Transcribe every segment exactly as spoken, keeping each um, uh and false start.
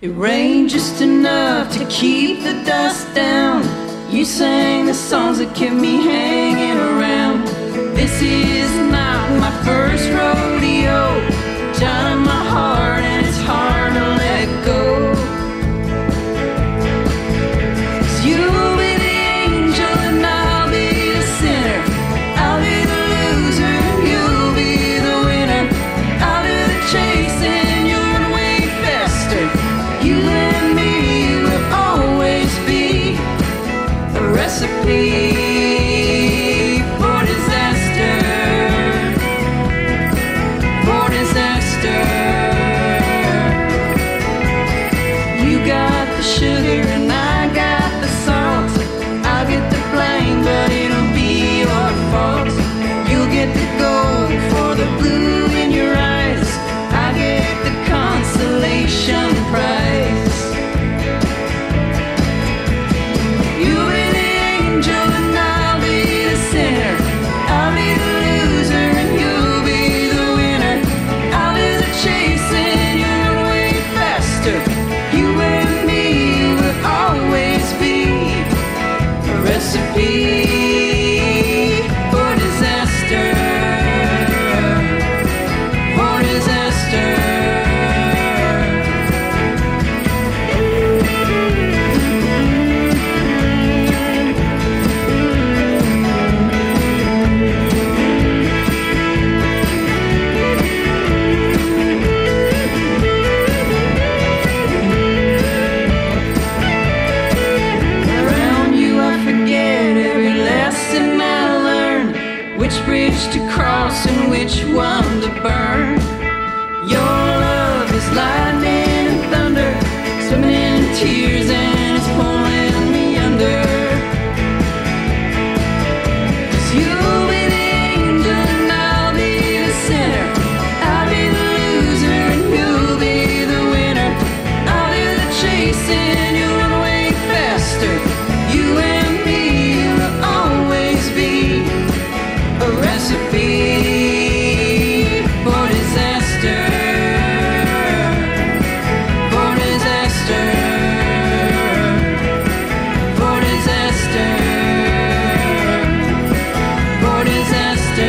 It rained just enough to keep the dust down. You sang the songs that kept me hanging around. This is not my first rodeo. Down in my heart and it's hard to let go. 'Cause you'll be the angel and I'll be the sinner. I'll be the loser and you'll be the winner. I'll do the chasing, you'll run way faster. You and me will always be a recipe for disaster. For disaster. You got the sugar and I got the salt. I'll get the blame, but it'll be your fault. You'll get the gold for the blue in your eyes. I get the consolation prize. You'll be the angel and I'll be the sinner. I'll be the loser and you'll be the winner. I'll do the chasing, you'll run way faster. You and me will always be a recipe for disaster. For disaster. Around you I forget every lesson I learned. Which bridge to cross and which one to burn. Your love is lightning and thunder, swimming in tears and it's pulling me under. 'Cause you'll be the angel and I'll be the sinner. I'll be the loser and you'll be the winner. I'll do the chasing, you'll run way faster. You and me will always be a recipe for disaster. For disaster. For disaster. For disaster.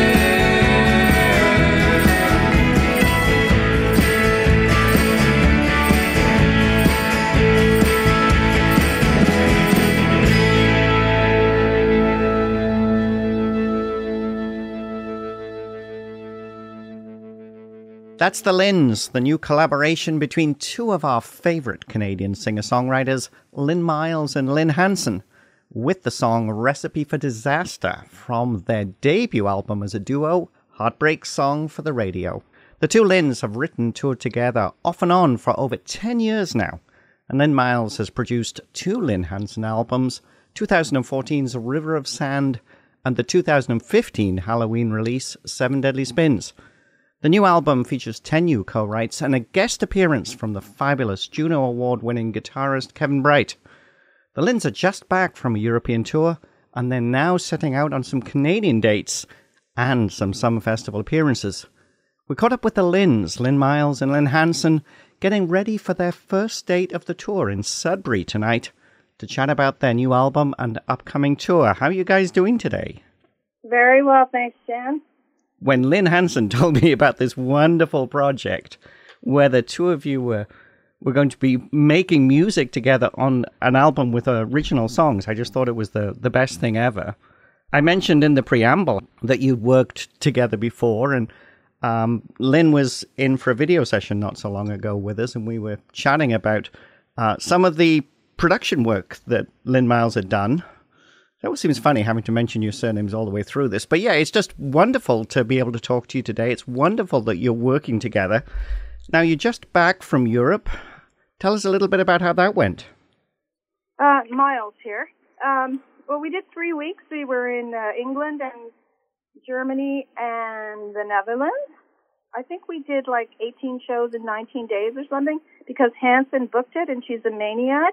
That's The Lins, the new collaboration between two of our favourite Canadian singer-songwriters, Lynn Miles and Lynn Hanson, with the song Recipe for Disaster from their debut album as a duo, Heartbreak Song for the Radio. The two Lins have written and toured together off and on for over ten years now, and Lynn Miles has produced two Lynn Hanson albums, twenty fourteen's River of Sand and the two thousand fifteen Halloween release, Seven Deadly Spins. The new album features ten new co-writes and a guest appearance from the fabulous Juno Award-winning guitarist Kevin Bright. The Lins are just back from a European tour, and they're now setting out on some Canadian dates and some summer festival appearances. We caught up with the Lins, Lynn Miles and Lynn Hanson, getting ready for their first date of the tour in Sudbury tonight to chat about their new album and upcoming tour. How are you guys doing today? Very well, thanks, Jan. When Lynn Hanson told me about this wonderful project where the two of you were were going to be making music together on an album with original songs, I just thought it was the, the best thing ever. I mentioned in the preamble that you'd worked together before, and um, Lynn was in for a video session not so long ago with us, and we were chatting about uh, some of the production work that Lynn Miles had done. It always seems funny having to mention your surnames all the way through this. But yeah, it's just wonderful to be able to talk to you today. It's wonderful that you're working together. Now, you're just back from Europe. Tell us a little bit about how that went. Uh, Miles here. Um, well, we did three weeks. We were in uh, England and Germany and the Netherlands. I think we did like eighteen shows in nineteen days or something because Hanson booked it and she's a maniac.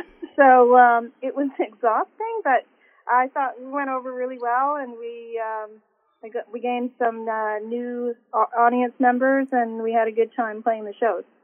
So um, it was exhausting, but I thought we went over really well, and we um, we, got, we gained some uh, new audience members, and we had a good time playing the shows.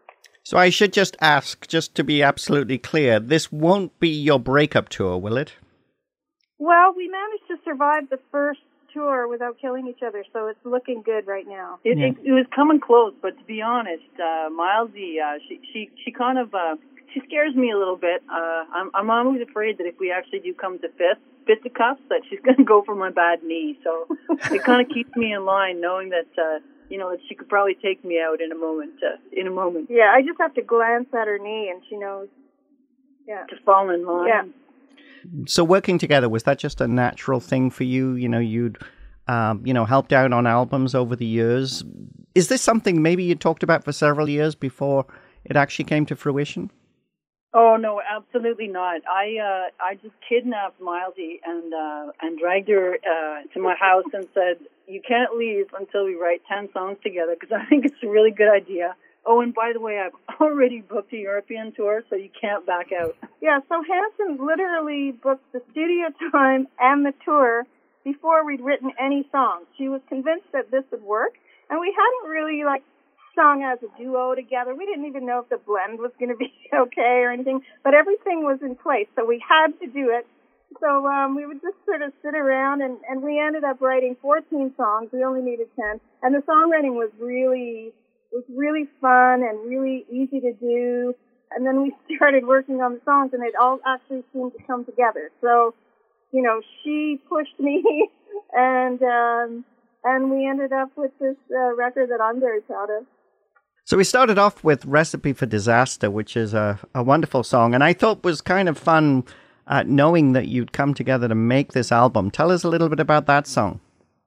So I should just ask, just to be absolutely clear, this won't be your breakup tour, will it? Well, we managed to survive the first tour without killing each other, so it's looking good right now. It, Yeah. it, it was coming close, but to be honest, uh, Milesy, uh, she, she, she kind of, uh, she scares me a little bit. Uh, I'm, I'm always afraid that if we actually do come to fist, fisticuffs, that she's going to go for my bad knee. So it kind of keeps me in line, knowing that, uh, you know, that she could probably take me out in a moment. Uh, in a moment, Yeah, I just have to glance at her knee, and she knows. Yeah. to fall in line. Yeah. So working together, was that just a natural thing for you? You know, you'd, um, you know, helped out on albums over the years. Is this something maybe you talked about for several years before it actually came to fruition? Oh no, absolutely not. I uh, I just kidnapped Milesy and uh, and dragged her uh, to my house and said, "You can't leave until we write ten songs together, because I think it's a really good idea. Oh, and by the way, I've already booked a European tour, so you can't back out." Yeah, so Hanson literally booked the studio time and the tour before we'd written any songs. She was convinced that this would work, and we hadn't really, like, sung as a duo together. We didn't even know if the blend was going to be okay or anything, but everything was in place, so we had to do it. So um, we would just sort of sit around, and, and we ended up writing fourteen songs. We only needed ten, and the songwriting was really... It was really fun and really easy to do. And then we started working on the songs, and it all actually seemed to come together. So, you know, she pushed me, and um, and we ended up with this uh, record that I'm very proud of. So we started off with Recipe for Disaster, which is a, a wonderful song, and I thought was kind of fun uh, knowing that you'd come together to make this album. Tell us a little bit about that song.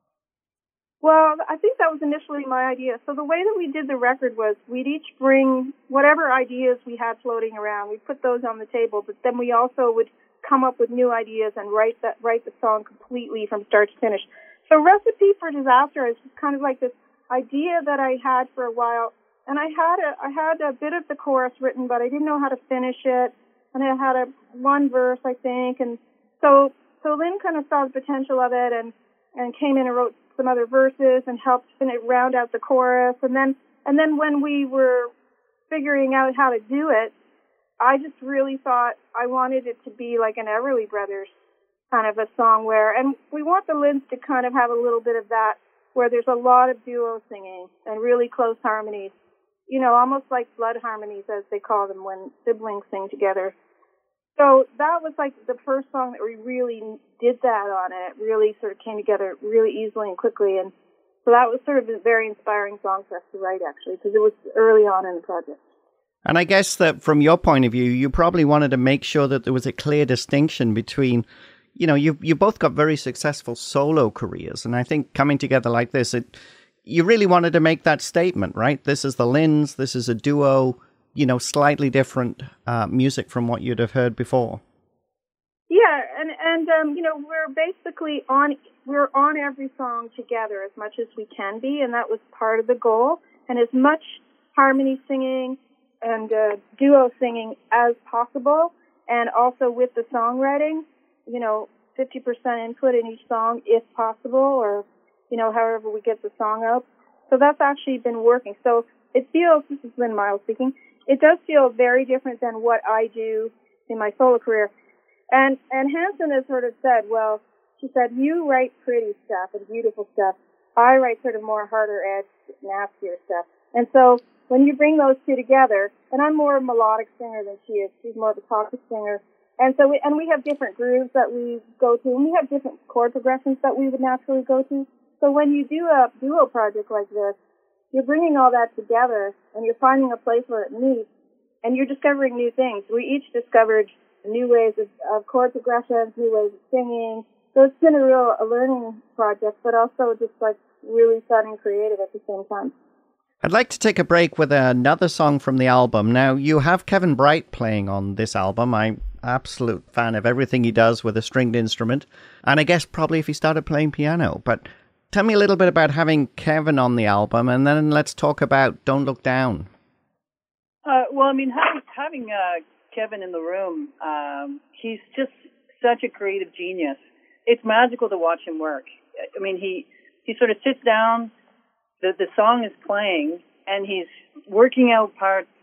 Well, I think that was initially my idea. So the way that we did the record was we'd each bring whatever ideas we had floating around. We'd put those on the table, but then we also would come up with new ideas and write that write the song completely from start to finish. So Recipe for Disaster is kind of like this idea that I had for a while, and I had a I had a bit of the chorus written, but I didn't know how to finish it, and I had a one verse, I think, and so so Lynn kind of saw the potential of it and and came in and wrote some other verses and helped fin- round out the chorus. And then, and then when we were figuring out how to do it, I just really thought I wanted it to be like an Everly Brothers kind of a song where, and we want the Lynns to kind of have a little bit of that, where there's a lot of duo singing and really close harmonies, you know, almost like blood harmonies, as they call them when siblings sing together. So that was like the first song that we really did that on, and it really sort of came together really easily and quickly. And so that was sort of a very inspiring song for us to write, actually, because it was early on in the project. And I guess that from your point of view, you probably wanted to make sure that there was a clear distinction between, you know, you you both got very successful solo careers. And I think coming together like this, it you really wanted to make that statement, right? This is the Lynns, this is a duo, you know, slightly different uh, music from what you'd have heard before. Yeah, and and um, you know, we're basically on we're on every song together as much as we can be, and that was part of the goal. And as much harmony singing and uh, duo singing as possible, and also with the songwriting, you know, fifty percent input in each song if possible, or you know, however we get the song out. So that's actually been working. So it feels, this is Lynn Miles speaking, it does feel very different than what I do in my solo career. And and Hanson has sort of said, well, she said, you write pretty stuff and beautiful stuff. I write sort of more harder edged, nastier stuff. And so when you bring those two together, and I'm more a melodic singer than she is, she's more of a talking singer. And so we, and we have different grooves that we go to, and we have different chord progressions that we would naturally go to. So when you do a duo project like this, you're bringing all that together, and you're finding a place where it meets, and you're discovering new things. We each discovered new ways of, of chord progressions, new ways of singing. So it's been a real a learning project, but also just like really fun and creative at the same time. I'd like to take a break with another song from the album. Now, you have Kevin Bright playing on this album. I'm an absolute fan of everything he does with a stringed instrument, and I guess probably if he started playing piano. But tell me a little bit about having Kevin on the album, and then let's talk about Don't Look Down. Uh, well, I mean, having, having uh, Kevin in the room, um, he's just such a creative genius. It's magical to watch him work. I mean, he, he sort of sits down, the, the song is playing, and he's working out parts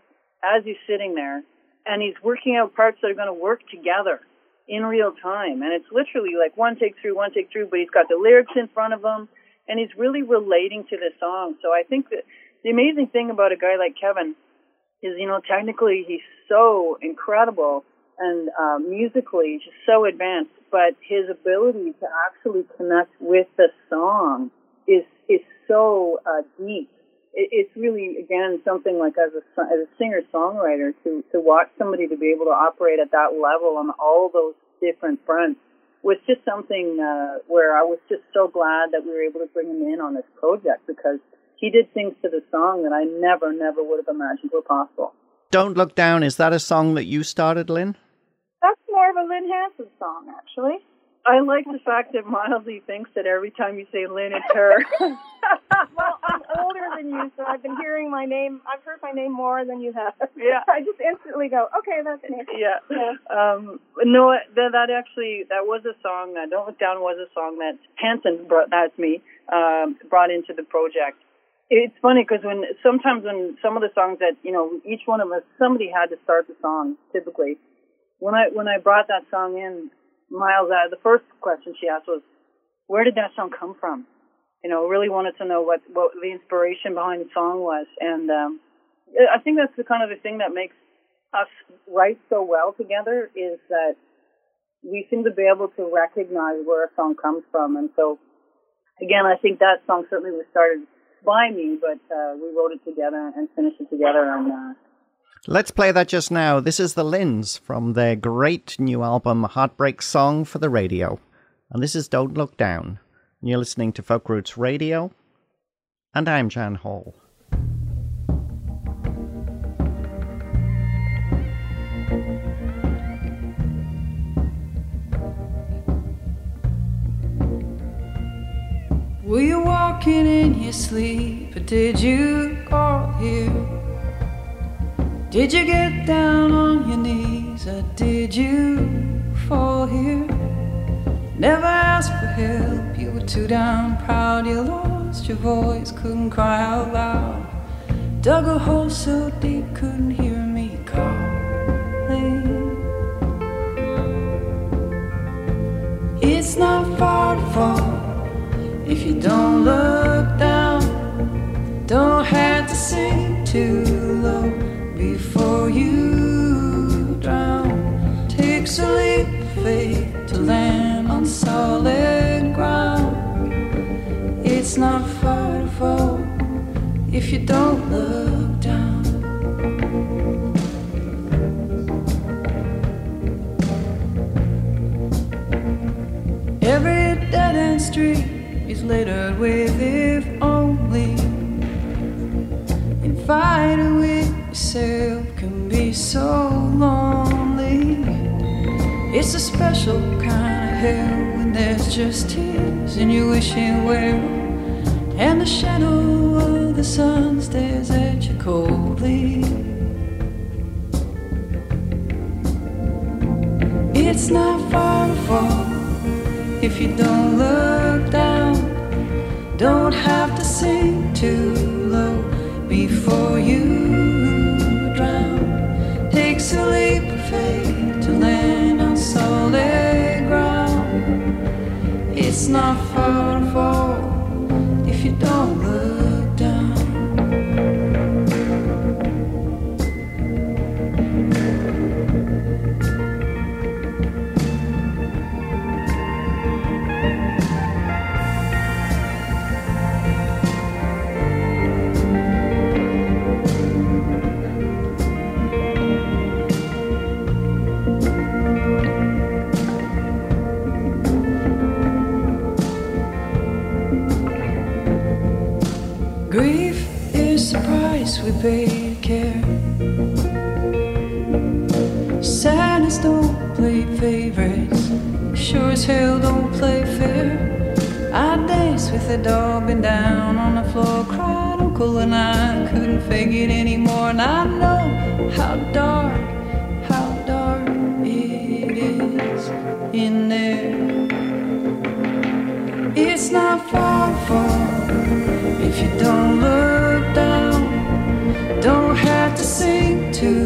as he's sitting there, and he's working out parts that are going to work together in real time. And it's literally like one take through, one take through, but he's got the lyrics in front of him, and he's really relating to the song. So I think that the amazing thing about a guy like Kevin is, you know, technically he's so incredible and uh, musically just so advanced, but his ability to actually connect with the song is is so uh, deep. It, it's really, again, something like as a, as a singer-songwriter, to, to watch somebody to be able to operate at that level on all those different fronts was just something uh, where I was just so glad that we were able to bring him in on this project, because he did things to the song that I never, never would have imagined were possible. Don't Look Down, is that a song that you started, Lynn? That's more of a Lynn Hanson song, actually. I like the fact that Milesy thinks that every time you say Lynn, it's her. Well, I'm older than you, so I've been hearing my name. I've heard my name more than you have. Yeah. I just instantly go, okay, that's me. Yeah. yeah. Um, no, that, that actually, that was a song, that Don't Look Down was a song that Hanson brought, that's me, um, brought into the project. It's funny because when, sometimes when some of the songs that, you know, each one of us, somebody had to start the song, typically. When I, when I brought that song in, Miles, uh, the first question she asked was, where did that song come from? You know, really wanted to know what, what the inspiration behind the song was. And um, I think that's the kind of the thing that makes us write so well together, is that we seem to be able to recognize where a song comes from. And so, again, I think that song certainly was started by me, but uh, we wrote it together and finished it together. And uh, let's play that just now. This is the Lynns from their great new album, Heartbreak Song for the Radio. And this is Don't Look Down. You're listening to Folk Roots Radio, and I'm Jan Hall. Were you walking in your sleep, or did you call here? Did you get down on your knees, or did you fall here? Never asked for help, you were too damn proud, you lost your voice, couldn't cry out loud. Dug a hole so deep, couldn't hear me calling. It's not far to fall if you don't look down. Don't have to sing too low before you drown. Takes a leap of faith to land on solid ground. It's not far to fall if you don't look down. Every dead-end street is littered with if only. And fighting with yourself can be so lonely. It's a special kind of hell when there's just tears and you're wishing well, and the shadow of the sun stares at you coldly. It's not far to fall if you don't look down. Don't have to sing too low before you drown. Takes a leap of faith to land on solid ground. It's not far to fall if you don't look down. Grief is the price we pay to care. Sadness don't play favorites, sure as hell don't play fair. I danced with the dog and down on the floor, cried uncle, and I couldn't fake it anymore. And I know how dark, how dark it is in there. It's not far to fall if you don't look down. Don't have to sing too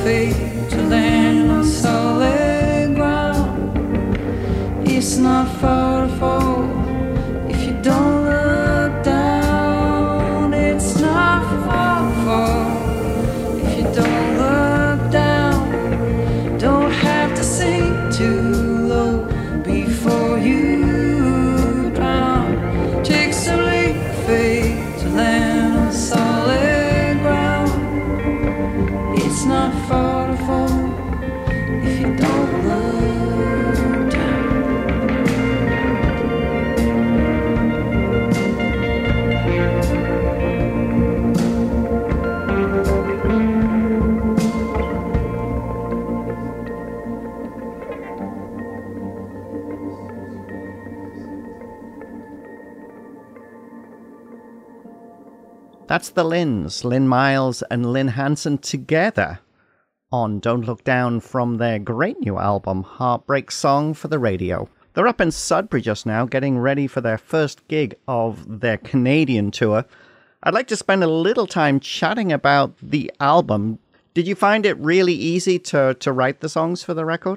fate to land on solid ground. It's not far to fall if you don't look down. It's not far to fall if you don't look down. Don't have to sink too low before you drown. Take some leap of faith to land on solid ground. It's not far to fall if you don't look down. That's the Lynns, Lynn Miles and Lynn Hanson together on Don't Look Down from their great new album, Heartbreak Song for the Radio. They're up in Sudbury just now, getting ready for their first gig of their Canadian tour. I'd like to spend a little time chatting about the album. Did you find it really easy to, to write the songs for the record?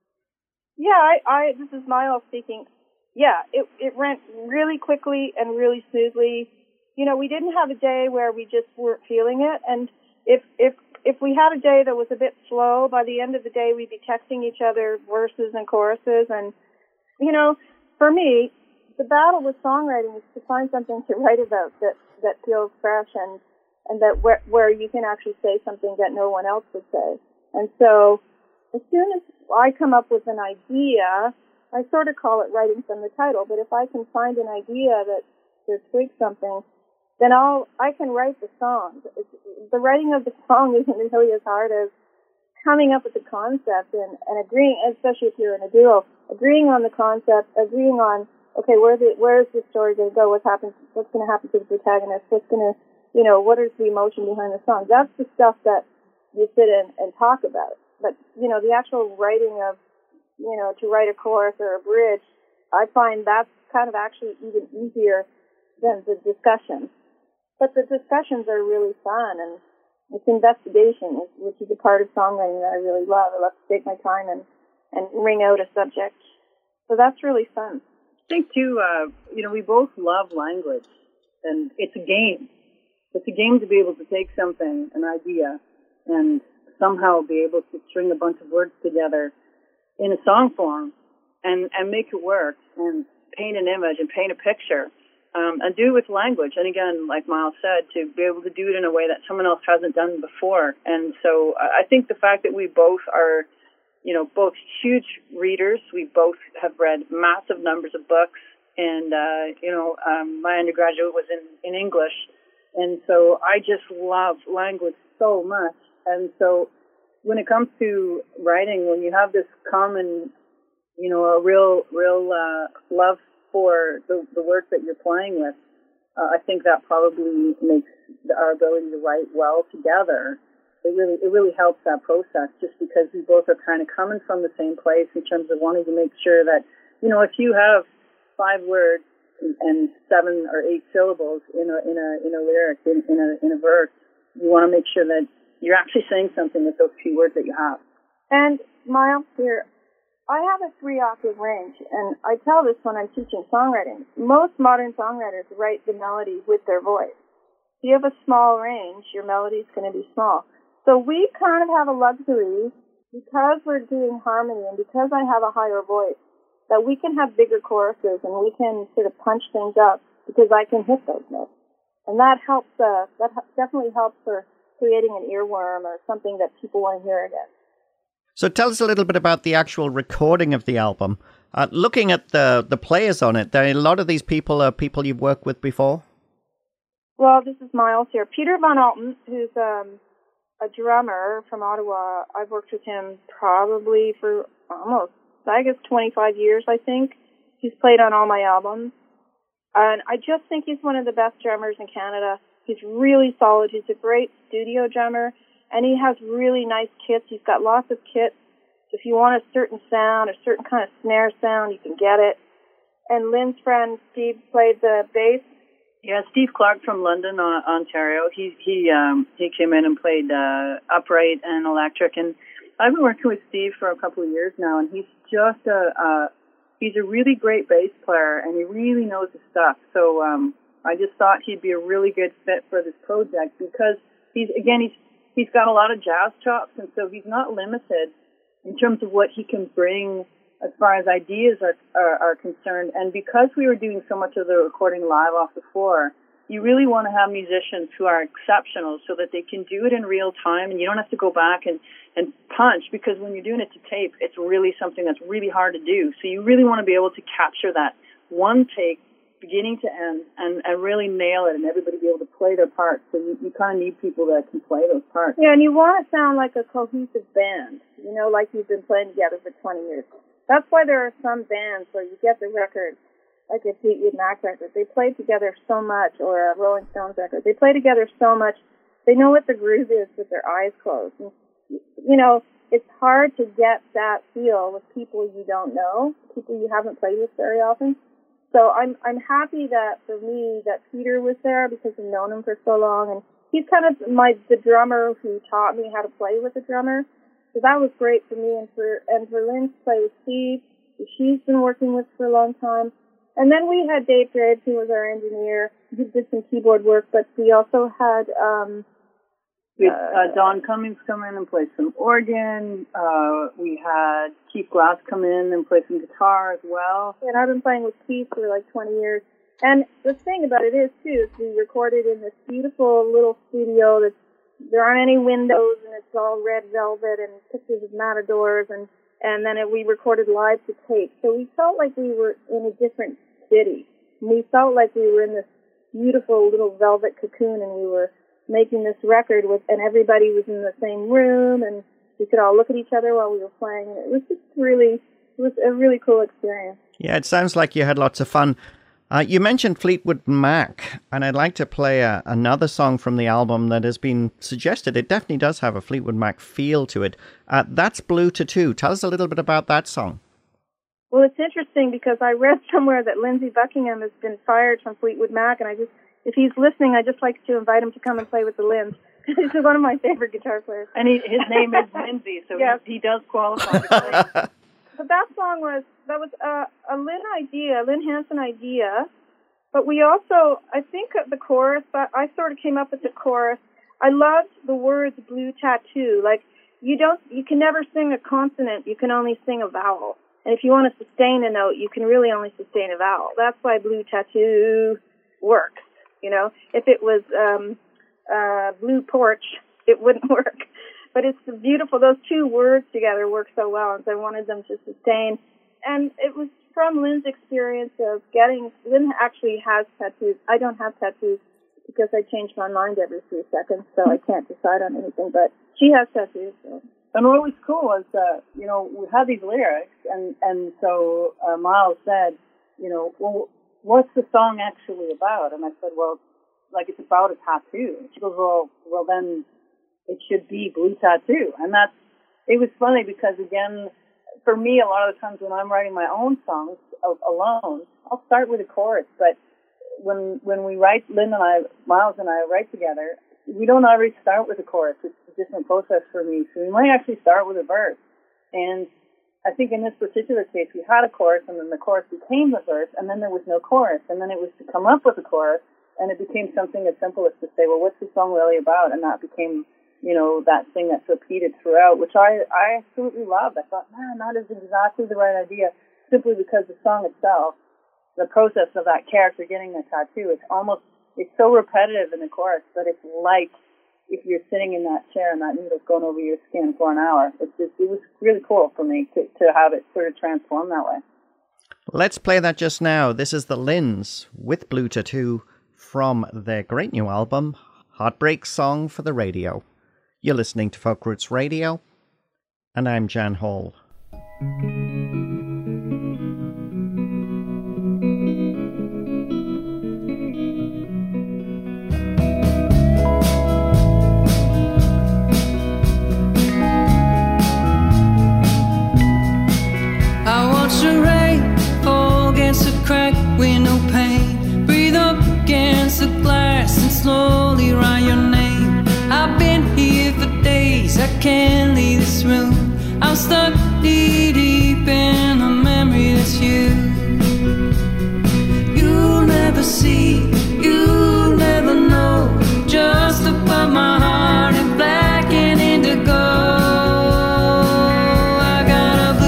Yeah, I, I this is Miles speaking. Yeah, it it went really quickly and really smoothly. You know, we didn't have a day where we just weren't feeling it, and if if if we had a day that was a bit slow, by the end of the day we'd be texting each other verses and choruses. And you know, for me, the battle with songwriting is to find something to write about that that feels fresh and and that where where you can actually say something that no one else would say. And so, as soon as I come up with an idea, I sort of call it writing from the title. But if I can find an idea that to tweak something, then I'll, I can write the song. The writing of the song isn't really as hard as coming up with the concept and, and agreeing, especially if you're in a duo, agreeing on the concept, agreeing on, okay, where's it, where's the story going to go, what happens, what's going to happen to the protagonist, what's going to, you know, what is the emotion behind the song. That's the stuff that you sit in and talk about. But, you know, the actual writing of, you know, to write a chorus or a bridge, I find that's kind of actually even easier than the discussion. But the discussions are really fun, and it's investigation, which is a part of songwriting that I really love. I love to take my time and, and wring out a subject. So that's really fun. I think, too, uh, you know, we both love language, and it's a game. It's a game to be able to take something, an idea, and somehow be able to string a bunch of words together in a song form and, and make it work and paint an image and paint a picture. Um, and do it with language. And again, like Miles said, to be able to do it in a way that someone else hasn't done before. And so I think the fact that we both are, you know, both huge readers, we both have read massive numbers of books. And, uh, you know, um, my undergraduate was in, in English. And so I just love language so much. And so when it comes to writing, when you have this common, you know, a real, real uh, love for the, the work that you're playing with, uh, I think that probably makes our ability to write well together. It really, it really helps that process, just because we both are kind of coming from the same place in terms of wanting to make sure that, you know, if you have five words and, and seven or eight syllables in a in a in a lyric in, in a in a verse, you want to make sure that you're actually saying something with those few words that you have. And Miles, here, I have a three-octave range, and I tell this when I'm teaching songwriting. Most modern songwriters write the melody with their voice. If you have a small range, your melody is going to be small. So we kind of have a luxury, because we're doing harmony and because I have a higher voice, that we can have bigger choruses and we can sort of punch things up because I can hit those notes. And that helps, uh, that definitely helps for creating an earworm or something that people want to hear again. So tell us a little bit about the actual recording of the album. Uh, looking at the, the players on it, there, a lot of these people are people you've worked with before? Well, this is Miles here. Peter Van Alten, who's um, a drummer from Ottawa, I've worked with him probably for almost, I guess, twenty-five years, I think. He's played on all my albums. And I just think he's one of the best drummers in Canada. He's really solid. He's a great studio drummer. And he has really nice kits. He's got lots of kits. If you want a certain sound, a certain kind of snare sound, you can get it. And Lynn's friend Steve played the bass. Yeah, Steve Clark from London, uh, Ontario. He he um, he came in and played uh, upright and electric, and I've been working with Steve for a couple of years now, and he's just a uh, he's a really great bass player, and he really knows his stuff. So um, I just thought he'd be a really good fit for this project because he's again he's he's got a lot of jazz chops, and so he's not limited in terms of what he can bring as far as ideas are, are, are concerned. And because we were doing so much of the recording live off the floor, you really want to have musicians who are exceptional so that they can do it in real time and you don't have to go back and, and punch, because when you're doing it to tape, it's really something that's really hard to do. So you really want to be able to capture that one take, beginning to end, and, and really nail it and everybody be able to play their parts. So you, you kind of need people that can play those parts. Yeah, and you want to sound like a cohesive band, you know, like you've been playing together for twenty years. That's why there are some bands where you get the record, like a Fleetwood Mac record, they play together so much, or a Rolling Stones record. They play together so much, they know what the groove is with their eyes closed. And, you know, it's hard to get that feel with people you don't know, people you haven't played with very often. So I'm I'm happy that, for me, that Peter was there because I've known him for so long, and he's kind of my the drummer who taught me how to play with a drummer. So that was great for me, and for and for Lynn to play with Steve, who she's been working with for a long time. And then we had Dave Dredd, who was our engineer. He did some keyboard work, but we also had um, we had uh, Don Cummings come in and play some organ. Uh, we had Keith Glass come in and play some guitar as well. And I've been playing with Keith for like twenty years. And the thing about it is, too, is we recorded in this beautiful little studio that's there aren't any windows, and it's all red velvet and pictures of matadors, and, and then it, we recorded live to tape. So we felt like we were in a different city. We felt like we were in this beautiful little velvet cocoon, and we were making this record with, and everybody was in the same room, and we could all look at each other while we were playing. And it was just really, it was a really cool experience. Yeah, it sounds like you had lots of fun. Uh, you mentioned Fleetwood Mac, and I'd like to play a, another song from the album that has been suggested. It definitely does have a Fleetwood Mac feel to it. Uh, that's Blue Tattoo. Tell us a little bit about that song. Well, it's interesting because I read somewhere that Lindsey Buckingham has been fired from Fleetwood Mac, and I just, if he's listening, I just like to invite him to come and play with the Lynns. He's one of my favorite guitar players. And he, his name is Lindsey, so yes. he, he does qualify to play. But that song was, that was a, a Lynn idea, a Lynn Hanson idea. But we also, I think the chorus, I, I sort of came up with the chorus. I loved the words blue tattoo. Like, you don't, you can never sing a consonant, you can only sing a vowel. And if you want to sustain a note, you can really only sustain a vowel. That's why blue tattoo works, you know. If it was um, uh, blue porch, it wouldn't work. But it's beautiful. Those two words together work so well, and so I wanted them to sustain. And it was from Lynn's experience of getting, Lynn actually has tattoos. I don't have tattoos because I change my mind every three seconds, so I can't decide on anything, but she has tattoos. So. And what was cool was, uh, you know, we had these lyrics, and, and so uh, Miles said, you know, well, what's the song actually about? And I said, well, like, it's about a tattoo. And she goes, well, well, then it should be Blue Tattoo. And that's, it was funny because, again, for me, a lot of the times when I'm writing my own songs alone, I'll start with a chorus. But when when we write, Lynn and I, Miles and I write together, we don't always start with a chorus. It's a different process for me. So we might actually start with a verse. And I think in this particular case, we had a chorus, and then the chorus became the verse, and then there was no chorus. And then it was to come up with a chorus, and it became something as simple as to say, well, what's the song really about? And that became, you know, that thing that's repeated throughout, which I, I absolutely loved. I thought, man, that is exactly the right idea, simply because the song itself, the process of that character getting the tattoo, it's almost, it's so repetitive in the chorus, but it's like if you're sitting in that chair and that needle's going over your skin for an hour. It's just, it was really cool for me to, to have it sort of transform that way. Let's play that just now. This is the Lynns with Blue Tattoo from their great new album, Heartbreak Song for the Radio. You're listening to Folk Roots Radio, and I'm Jan Hall. I watch the rain fall against the crack with no pain. Breathe up against 'cause I can't leave this room. I'm stuck deep, deep in a memory that's you. You'll never see, you'll never know, just above my heart in black and indigo. I got a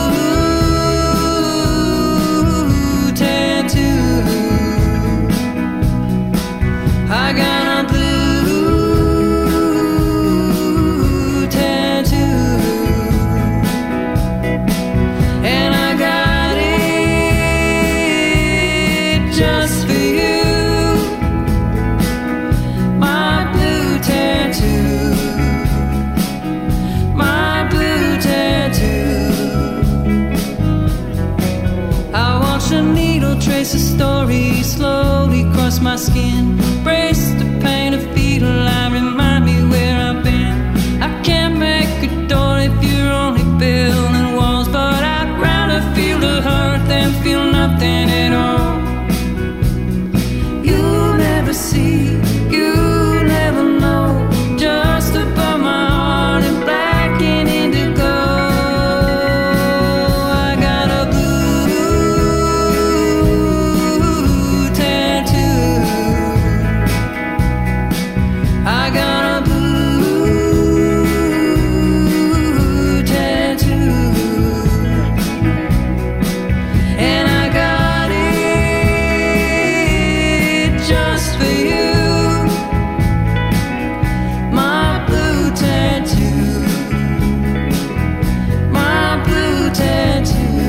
blue tattoo. I got a blue tattoo. And I got it just for you. My blue tattoo. My blue tattoo. I watch a needle trace a story slowly cross my skin. Brace the pain of fetal line, remind me where I've been. I can't make a door if you're only building walls, but I'd rather feel the hurt than feel nothing at all. You'll never see, you'll never know, just above my heart in black and indigo. I got a blue tattoo. I got a blue tattoo. And I got it just for you. My blue tattoo. My blue tattoo.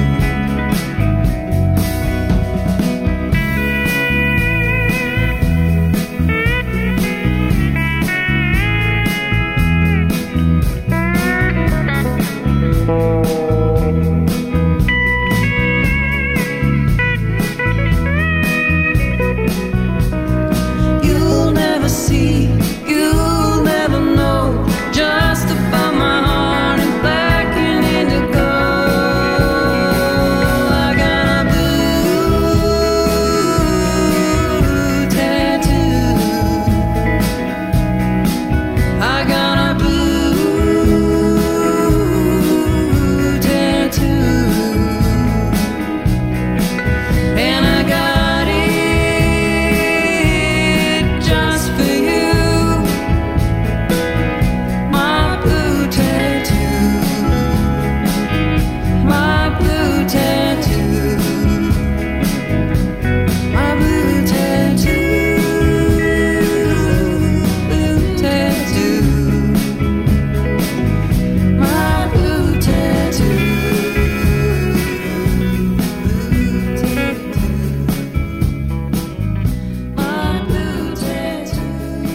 You'll never see, you'll never know, just above my heart in black and indigo. I got a blue tattoo. I got a blue tattoo. And I got it just for you. My blue tattoo. My blue tattoo. My blue tattoo. Blue tattoo. My blue tattoo. Blue tattoo. My blue tattoo.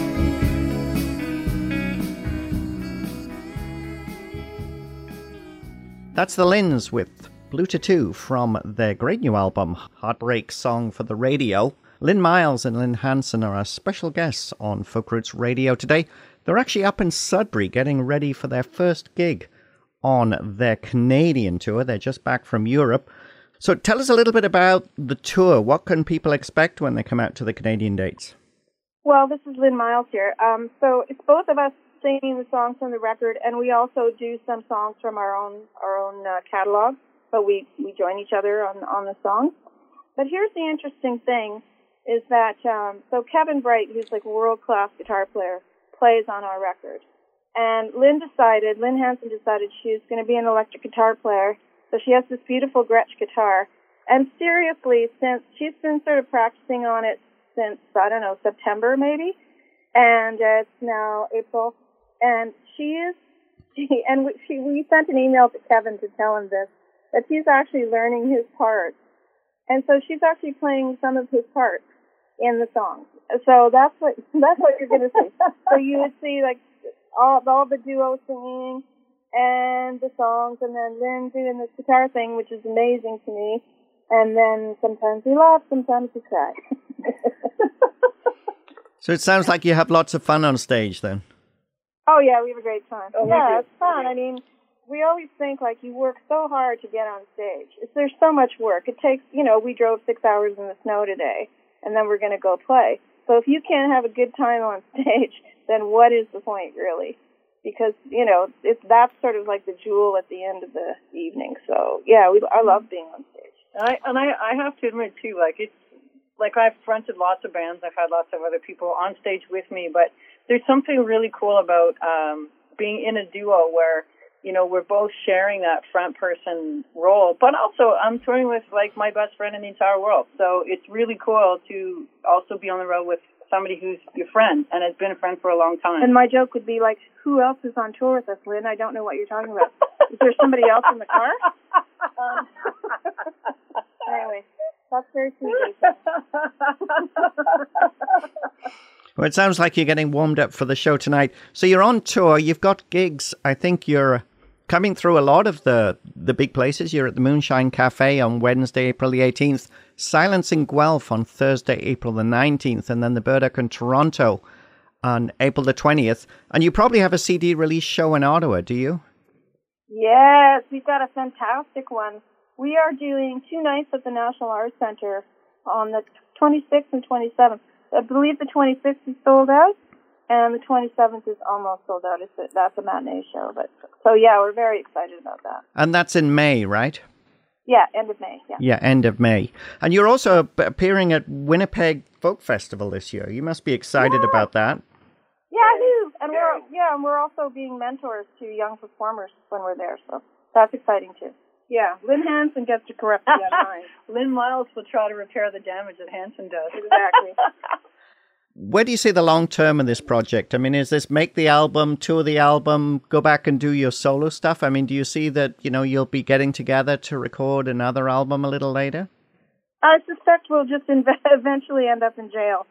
That's the Lins with Blue Tattoo from their great new album, Heartbreak Song for the Radio. Lynn Miles and Lynn Hanson are our special guests on Folk Roots Radio today. They're actually up in Sudbury getting ready for their first gig on their Canadian tour. They're just back from Europe. So tell us a little bit about the tour. What can people expect when they come out to the Canadian dates? Well, this is Lynn Miles here. Um, so it's both of us singing the songs from the record, and we also do some songs from our own our own uh, catalog. But we, we join each other on on the songs. But here's the interesting thing: is that um, so Kevin Bright, who's like a world class guitar player, plays on our record, and Lynn decided, Lynn Hanson decided she's going to be an electric guitar player. So she has this beautiful Gretsch guitar, and seriously, since she's been sort of practicing on it since I don't know September maybe, and uh, it's now April. And she is, she, and we, she, we sent an email to Kevin to tell him this, that she's actually learning his parts. And so she's actually playing some of his parts in the songs. So that's what, that's what you're going to see. So you would see like all, all the duo singing and the songs, and then Lynn doing this guitar thing, which is amazing to me. And then sometimes we laugh, sometimes we cry. So it sounds like you have lots of fun on stage then. Oh, yeah, we have a great time. Oh, yeah, it's fun. I mean, we always think, like, you work so hard to get on stage. It's, there's so much work. It takes, you know, we drove six hours in the snow today, and then we're going to go play. So if you can't have a good time on stage, then what is the point, really? because, you know, it's that's sort of like the jewel at the end of the evening. So, yeah, we, I love being on stage. And I and I, I have to admit too, like it's like I've fronted lots of bands, I've had lots of other people on stage with me, but there's something really cool about um, being in a duo where, you know, we're both sharing that front person role, but also I'm touring with like my best friend in the entire world. So it's really cool to also be on the road with somebody who's your friend and has been a friend for a long time. And my joke would be like, who else is on tour with us, Lynn? I don't know what you're talking about. Is there somebody else in the car? Um, anyway, that's very sweet. Well, it sounds like you're getting warmed up for the show tonight. So you're on tour. You've got gigs. I think you're coming through a lot of the, the big places. You're at the Moonshine Cafe on Wednesday, April the eighteenth, Silence in Guelph on Thursday, April the nineteenth, and then the Burdock in Toronto on April the twentieth. And you probably have a C D release show in Ottawa, do you? Yes, we've got a fantastic one. We are doing two nights at the National Arts Centre on the twenty-sixth and twenty-seventh. I believe the twenty-sixth is sold out, and the twenty-seventh is almost sold out. It's a, that's a matinee show. But so, yeah, we're very excited about that. And that's in May, right? Yeah, end of May, yeah. Yeah, end of May. And you're also appearing at Winnipeg Folk Festival this year. You must be excited yeah. about that. Yeah, and we're yeah, and we're also being mentors to young performers when we're there, so that's exciting too. Yeah, Lynn Hanson gets to correct the unkind. Lynn Miles will try to repair the damage that Hanson does. Exactly. Where do you see the long term in this project? I mean, is this make the album, tour the album, go back and do your solo stuff? I mean, do you see that, you know, you'll be getting together to record another album a little later? I suspect we'll just inv- eventually end up in jail.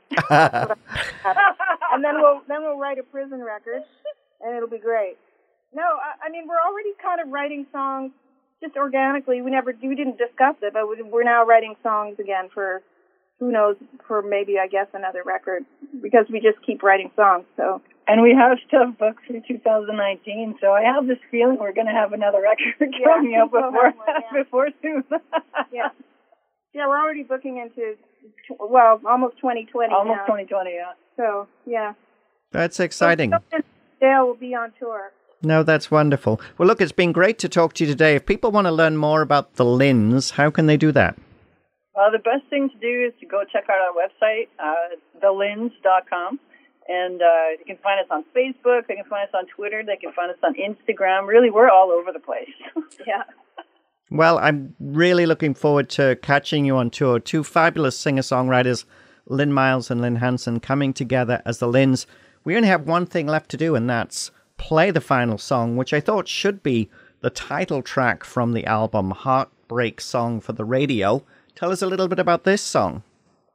And then we'll then we'll write a prison record, and it'll be great. No, I, I mean, we're already kind of writing songs just organically. We never we didn't discuss it, but we're now writing songs again for who knows, for maybe, I guess, another record, because we just keep writing songs. So, and we have stuff booked through two thousand nineteen, so I have this feeling we're going to have another record yeah, coming up before, one, yeah. before soon. yeah. Yeah, we're already booking into, well, almost twenty twenty Almost now. twenty twenty, yeah. So, yeah. That's exciting. So, Dale will be on tour. No, that's wonderful. Well, look, it's been great to talk to you today. If people want to learn more about the Lynns, how can they do that? Well, the best thing to do is to go check out our website, uh, the lynns dot com. And uh, you can find us on Facebook. They can find us on Twitter. They can find us on Instagram. Really, we're all over the place. yeah. Well, I'm really looking forward to catching you on tour. Two fabulous singer-songwriters, Lynn Miles and Lynn Hanson, coming together as the Lynns. We only have one thing left to do, and that's play the final song, which I thought should be the title track from the album, Heartbreak Song for the Radio. Tell us a little bit about this song.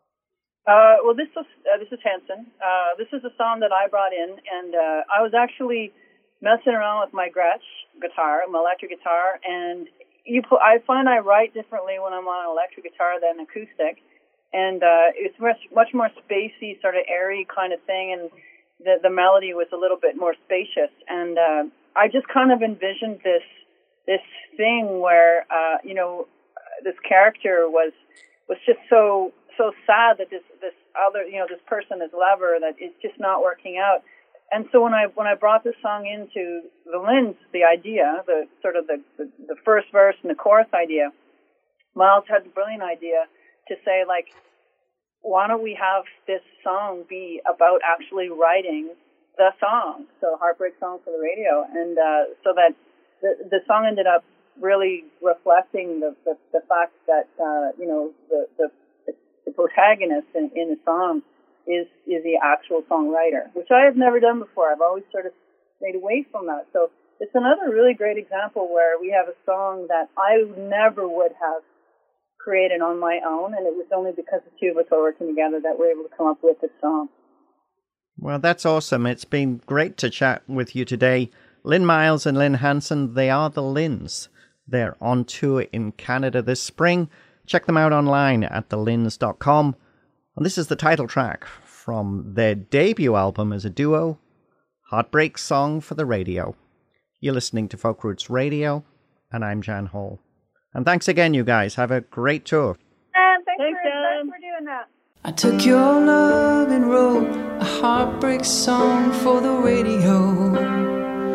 Uh, well, this was uh, this is Hanson. Uh, this is a song that I brought in, and uh, I was actually messing around with my Gretsch guitar, my electric guitar, and you put, I find I write differently when I'm on an electric guitar than acoustic, and uh, it's much much more spacey, sort of airy kind of thing, and the the melody was a little bit more spacious, and uh, I just kind of envisioned this this thing where uh, you know this character was was just so. so sad that this this other you know this person, this lover, that it's just not working out. And so when I when I brought this song into the Lynns, the idea, the sort of the, the the first verse and the chorus idea, Miles had the brilliant idea to say, like, why don't we have this song be about actually writing the song, so Heartbreak Song for the Radio, and uh, so that the the song ended up really reflecting the the, the fact that uh, you know the the the protagonist in, in the song is is the actual songwriter, which I have never done before. I've always sort of stayed away from that. So it's another really great example where we have a song that I never would have created on my own, and it was only because the two of us are working together that we're able to come up with this song. Well, that's awesome. It's been great to chat with you today. Lynn Miles and Lynn Hanson, they are the Lynns. They're on tour in Canada this spring. Check them out online at the lynns dot com. And this is the title track from their debut album as a duo, Heartbreak Song for the Radio. You're listening to Folk Roots Radio, and I'm Jan Hall. And thanks again, you guys. Have a great tour. And thanks, Thanks, for, Dan. thanks for doing that. I took your love and wrote a heartbreak song for the radio.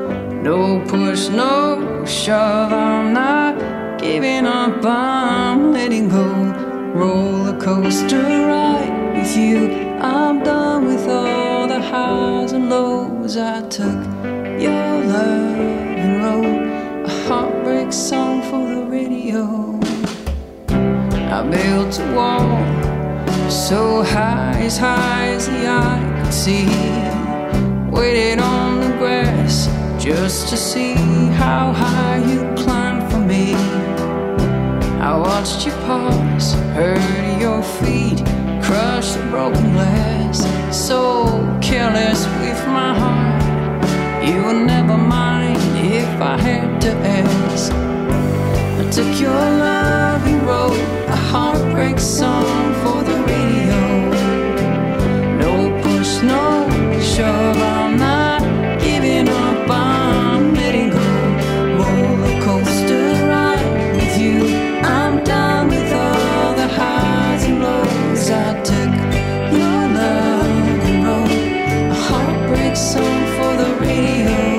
No push, no shove, I'm not giving up, I'm letting go. Roller coaster ride with you, I'm done with all the highs and lows. I took your love and wrote a heartbreak song for the radio. I built a wall so high, as high as the eye could see. Waited on the grass just to see how high you'd climb for me. I watched you pause, heard your feet crush the broken glass. So careless with my heart, you would never mind if I had to ask. I took your love and wrote a heartbreak song for the radio. No push, no shove, I'm not giving up, I'm letting go. Roller coaster ride with you, I'm done with all the highs and lows. I took your love and wrote a heartbreak song for the radio.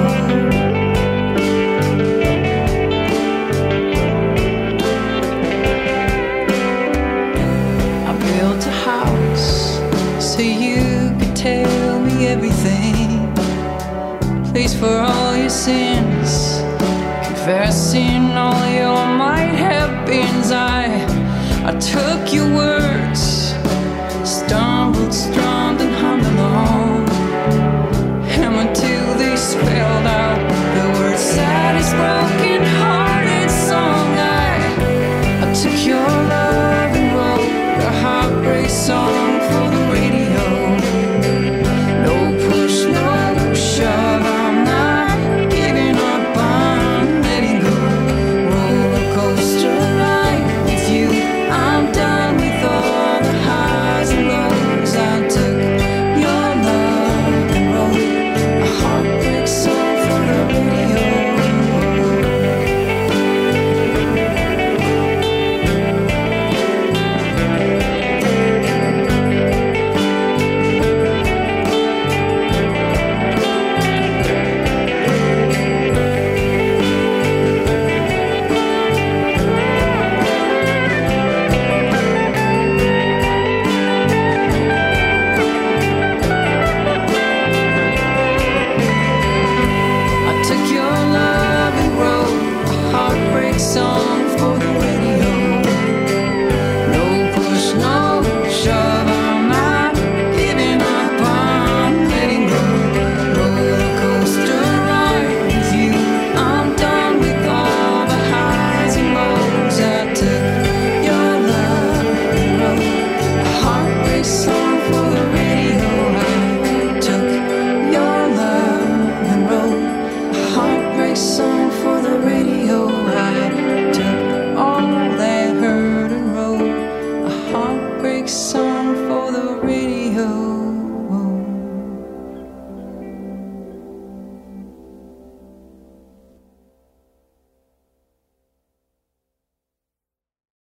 So you could tell me everything, please, for all your sins, confessing all your might have beens. I, I took your words, stumbled, strummed and hummed along, and until they spelled out the words saddest broken hearted song. I, I took your love and wrote a heartbreak song for the radio. No push, no shove, I'm not giving up, I'm letting go. Roller coaster ride with you, I'm done with all the highs and lows. I took your love and wrote a heartbreak song for the radio. Song for the radio. No push, no shove, I'm not giving up, I'm letting go. Roller coaster ride with you, I'm done with all the highs and lows. I took your love and wrote a heartbreak song for the radio. I took your love and wrote a heartbreak song.